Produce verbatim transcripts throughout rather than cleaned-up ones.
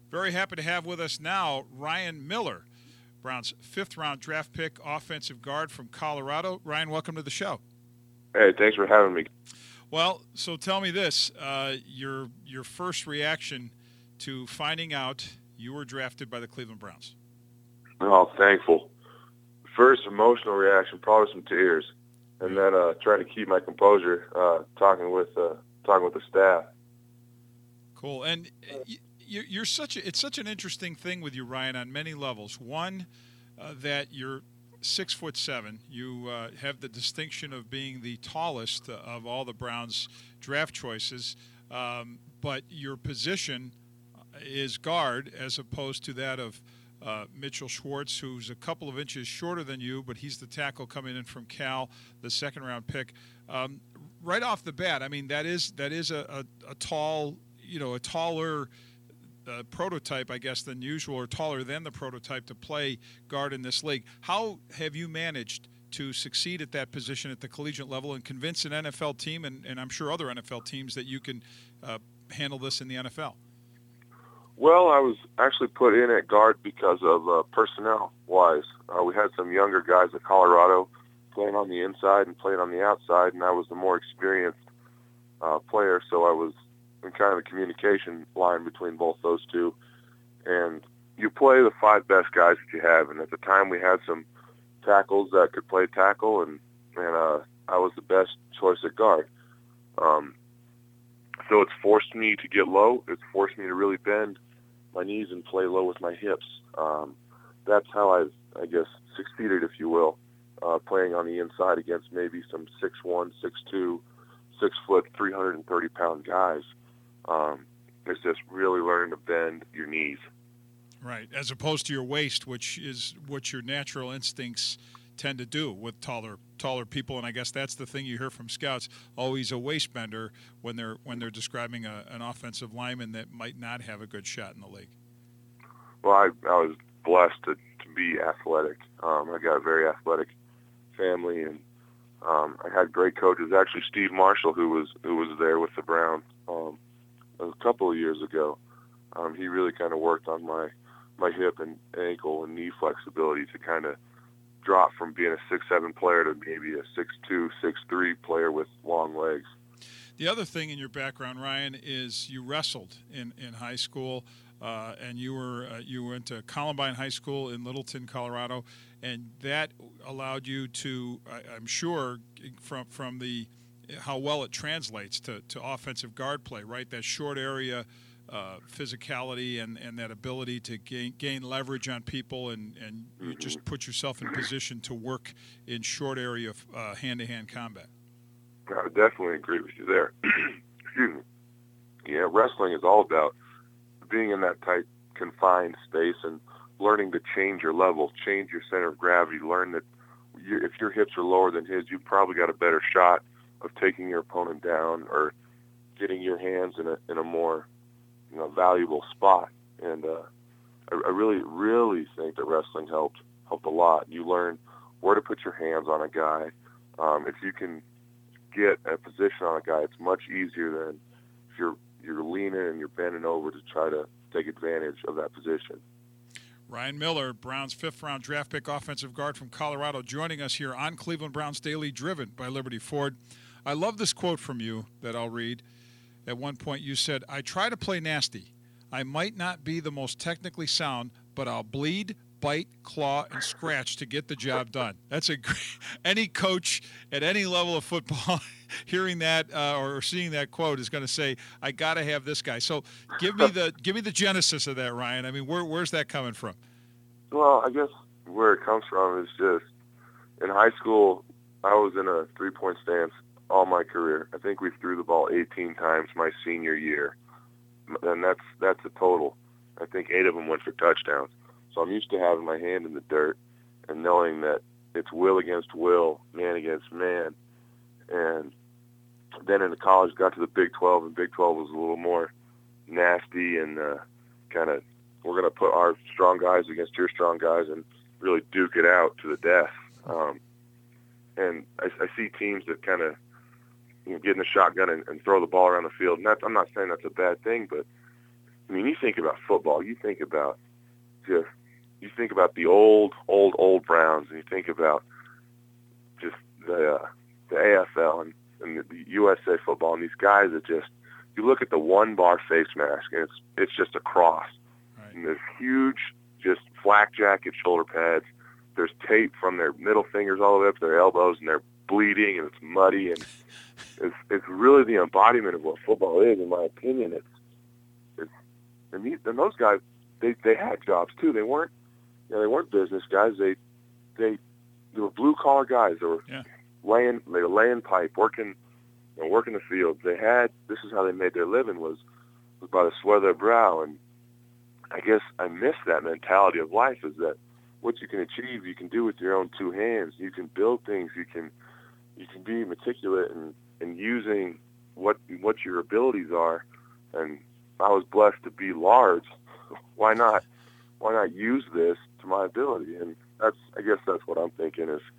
Very happy to have with us now Ryan Miller, Browns fifth round draft pick, offensive guard from Colorado. Ryan, welcome to the show. Hey, thanks for having me. Well, so tell me this: uh, your your first reaction to finding out you were drafted by the Cleveland Browns. Oh, thankful. First emotional reaction, probably some tears, and then uh, trying to keep my composure, uh, talking with uh, talking with the staff. Cool, and you, you're such a, it's such an interesting thing with you, Ryan, on many levels. One, uh, that you're six foot seven. You uh, have the distinction of being the tallest of all the Browns draft choices, um, but your position is guard as opposed to that of uh, Mitchell Schwartz, who's a couple of inches shorter than you, but he's the tackle coming in from Cal, the second round pick. Um, right off the bat, I mean that is that is a, a, a tall, you know, a taller uh, prototype, I guess, than usual, or taller than the prototype to play guard in this league. How have you managed to succeed at that position at the collegiate level and convince an N F L team, and, and I'm sure other N F L teams, that you can uh, handle this in the N F L? Well, I was actually put in at guard because of uh, personnel-wise. Uh, we had some younger guys at Colorado playing on the inside and playing on the outside, and I was the more experienced uh, player, so I was in kind of a communication line between both those two. And you play the five best guys that you have, and at the time we had some tackles that could play tackle, and, and uh, I was the best choice at guard. Um, so it's forced me to get low. It's forced me to really bend my knees and play low with my hips. Um, that's how I've, I guess, succeeded, if you will, uh, playing on the inside against maybe some six one, six two, six foot, three hundred thirty pound guys. Um, it's just really learning to bend your knees. Right, as opposed to your waist, which is what your natural instincts tend to do with taller taller people, and I guess that's the thing you hear from scouts, always a waist bender when they're when they're describing a, an offensive lineman that might not have a good shot in the league. Well, I, I was blessed to, to be athletic. Um, I got a very athletic family, and um, I had great coaches. Actually, Steve Marshall, who was who was there with the Browns um, a couple of years ago, um, he really kind of worked on my my hip and ankle and knee flexibility to kind of drop from being a six seven player to maybe a six two, six three player with long legs. The other thing in your background, Ryan, is you wrestled in, in high school, uh, and you were uh, you went to Columbine High School in Littleton, Colorado, and that allowed you to, I, I'm sure, from from the how well it translates to, to offensive guard play, right? That short area uh, physicality and, and that ability to gain, gain leverage on people, and, and you Mm-hmm. just put yourself in position to work in short area uh, hand-to-hand combat. I would definitely agree with you there. Excuse me. Yeah, wrestling is all about being in that tight, confined space and learning to change your level, change your center of gravity, learn that you, if your hips are lower than his, you've probably got a better shot of taking your opponent down or getting your hands in a in a more you know valuable spot. And uh, I, I really, really think that wrestling helped helped a lot. You learn where to put your hands on a guy. Um, if you can get a position on a guy, it's much easier than if you're you're leaning and you're bending over to try to take advantage of that position. Ryan Miller, Browns fifth round draft pick, offensive guard from Colorado, joining us here on Cleveland Browns Daily, driven by Liberty Ford. I love this quote from you that I'll read. At one point you said, "I try to play nasty. I might not be the most technically sound, but I'll bleed, bite, claw, and scratch to get the job done." That's a great, any coach at any level of football hearing that uh, or seeing that quote is going to say, "I got to have this guy." So give me the give me the genesis of that, Ryan. I mean, where, where's that coming from? Well, I guess where it comes from is just in high school, I was in a three-point stance all my career. I think we threw the ball eighteen times my senior year, and that's that's a total. I think eight of them went for touchdowns. So I'm used to having my hand in the dirt and knowing that it's will against will, man against man. And then in the college, got to the Big twelve, and Big twelve was a little more nasty and uh, kind of, we're going to put our strong guys against your strong guys and really duke it out to the death. Um, and I, I see teams that kind of you know, get in the shotgun and, and throw the ball around the field. And that's, I'm not saying that's a bad thing, but I mean, you think about football, you think about just, you think about the old, old, old Browns, and you think about just the uh, the A F L and, and the, the U S A football, and these guys that just, you look at the one bar face mask, and it's it's just a cross. Right. And there's huge, just flak jacket shoulder pads. There's tape from their middle fingers all the way up to their elbows, and they're bleeding, and it's muddy, and it's it's really the embodiment of what football is, in my opinion. It's it's and, these, and those guys, they they had jobs too. They weren't, you know, they weren't business guys. They they they were blue collar guys. They were yeah. laying they were laying pipe, working, you know, working the fields. They had, this is how they made their living, was was by the sweat of their brow. And I guess I miss that mentality of life, is that what you can achieve, you can do with your own two hands. You can build things. You can you can be meticulous and and using what what your abilities are. And I was blessed to be large. Why not? Why not use this to my ability? And that's, I guess that's what I'm thinking, is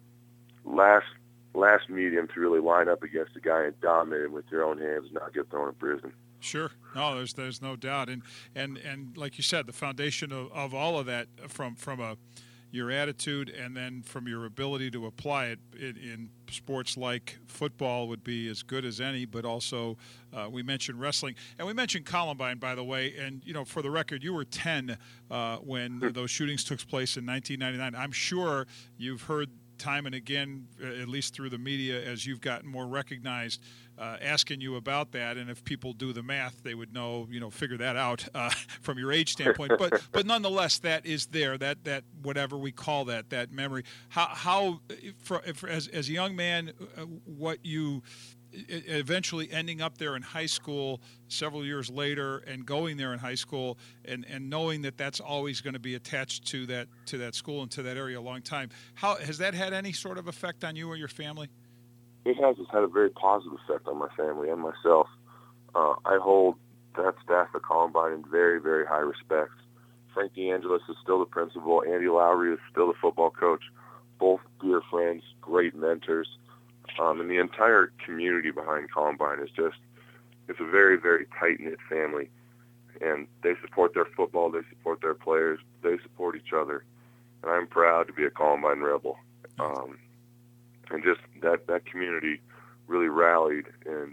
last last medium to really line up against a guy and dominate him with your own hands and not get thrown in prison. Sure. No, there's there's no doubt. And and and like you said, the foundation of, of all of that, from from a your attitude and then from your ability to apply it in, in sports like football would be as good as any. But also, uh, we mentioned wrestling, and we mentioned Columbine, by the way. And you know, for the record, you were ten uh, when those shootings took place in nineteen ninety-nine. I'm sure you've heard time and again, at least through the media, as you've gotten more recognized, uh, asking you about that. And if people do the math, they would know, you know, figure that out uh, from your age standpoint. But but nonetheless, that is there. That that whatever we call that, that memory. How how for, for, as as a young man, uh, what you eventually ending up there in high school several years later and going there in high school and, and knowing that that's always going to be attached to that to that school and to that area a long time. How has that had any sort of effect on you or your family? It has. It's had a very positive effect on my family and myself. Uh, I hold that staff at Columbine in very, very high respect. Frank DeAngelis is still the principal. Andy Lowry is still the football coach. Both dear friends, great mentors. Um, and the entire community behind Columbine is just, it's a very, very tight-knit family. And they support their football, they support their players, they support each other. And I'm proud to be a Columbine Rebel. Um, and just that, that community really rallied. And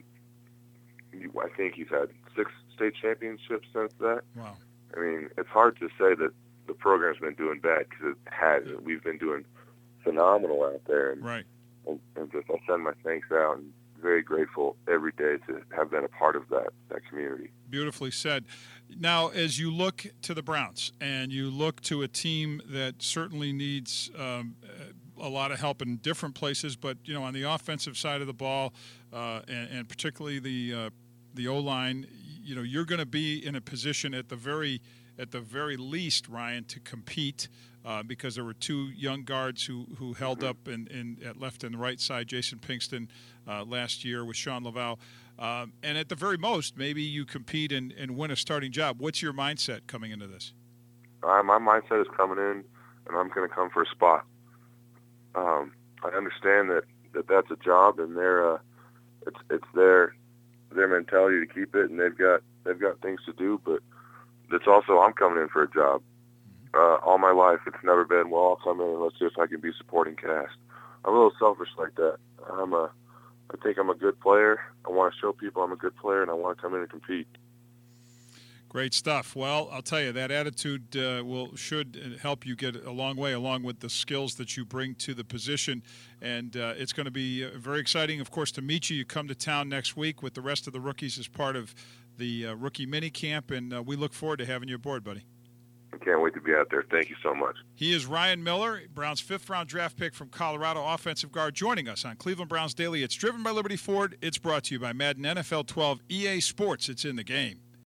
I think he's had six state championships since that. Wow. I mean, it's hard to say that the program's been doing bad, because it hasn't. We've been doing phenomenal out there. And, right. And, and just I send my thanks out, and very grateful every day to have been a part of that that community. Beautifully said. Now, as you look to the Browns and you look to a team that certainly needs um, a lot of help in different places, but you know, on the offensive side of the ball, uh, and, and particularly the uh, the O-line, you know, you're going to be in a position at the very at the very least, Ryan, to compete. Uh, because there were two young guards who, who held up in, in at left and right side, Jason Pinkston uh, last year with Sean Laval. Um, and at the very most, maybe you compete and, and win a starting job. What's your mindset coming into this? Uh, my mindset is coming in, and I'm going to come for a spot. Um, I understand that, that that's a job, and they're, uh, it's it's their their mentality to keep it, and they've got they've got things to do. But it's also, I'm coming in for a job. Uh, all my life, it's never been, well, I'll come in and let's see if I can be supporting cast. I'm a little selfish like that. I'm a, I think I'm a good player. I want to show people I'm a good player, and I want to come in and compete. Great stuff. Well, I'll tell you, that attitude uh, will should help you get a long way, along with the skills that you bring to the position. And uh, it's going to be uh, very exciting, of course, to meet you. You come to town next week with the rest of the rookies as part of the uh, rookie mini camp, and uh, we look forward to having you aboard, buddy. I can't wait to be out there. Thank you so much. He is Ryan Miller, Browns' fifth-round draft pick from Colorado, offensive guard, joining us on Cleveland Browns Daily. It's driven by Liberty Ford. It's brought to you by Madden N F L twelve E A Sports. It's in the game.